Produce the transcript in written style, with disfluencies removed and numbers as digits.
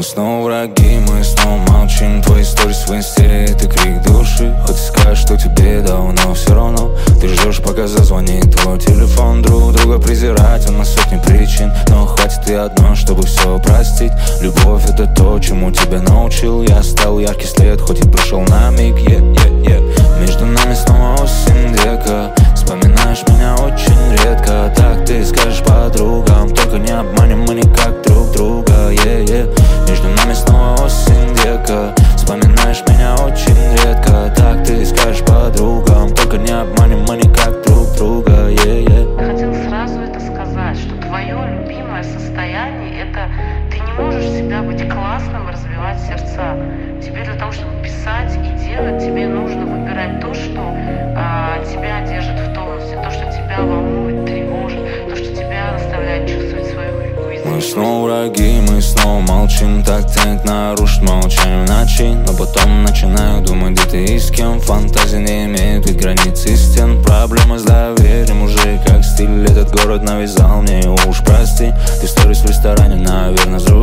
Мы снова враги, мы снова молчим. Твои сторис в инсте — это крик души. Хоть и скажешь, что тебе давно все равно, ты ждешь, пока зазвонит твой телефон. Друг друга презирать, на сотни причин, но хватит и одной, чтобы все простить. Любовь — это то, чему тебя научил. Я стал яркий след, хоть и прошел на миг. Между нами снова осень, дека. Вспоминаешь меня очень редко. Так ты скажешь подругам, только не обманем мы никак друг друга. Между нами снова осень, дека. Вспоминаешь меня очень редко. Так ты скажешь подругам, только не обманем мы никак друг друга. Хотела сразу это сказать, что твое любимое состояние — это ты не можешь всегда быть классным и развивать сердца. Тебе для того, чтобы писать и делать, тебе нужно выбирать то, что тебя держит в тонусе, то, что тебя волнует, тревожит, то, что тебя заставляет чувствовать свою уязвимость. Мы снова враги, мы снова молчим. Так тянет нарушить молчание в ночи, но потом начинаю думать, где ты и с кем. Фантазия не имеет ведь границ и стен. Проблемы с доверием уже как стиль. Этот город навязал мне, уж прости. Ты сторис в ресторане, наверное,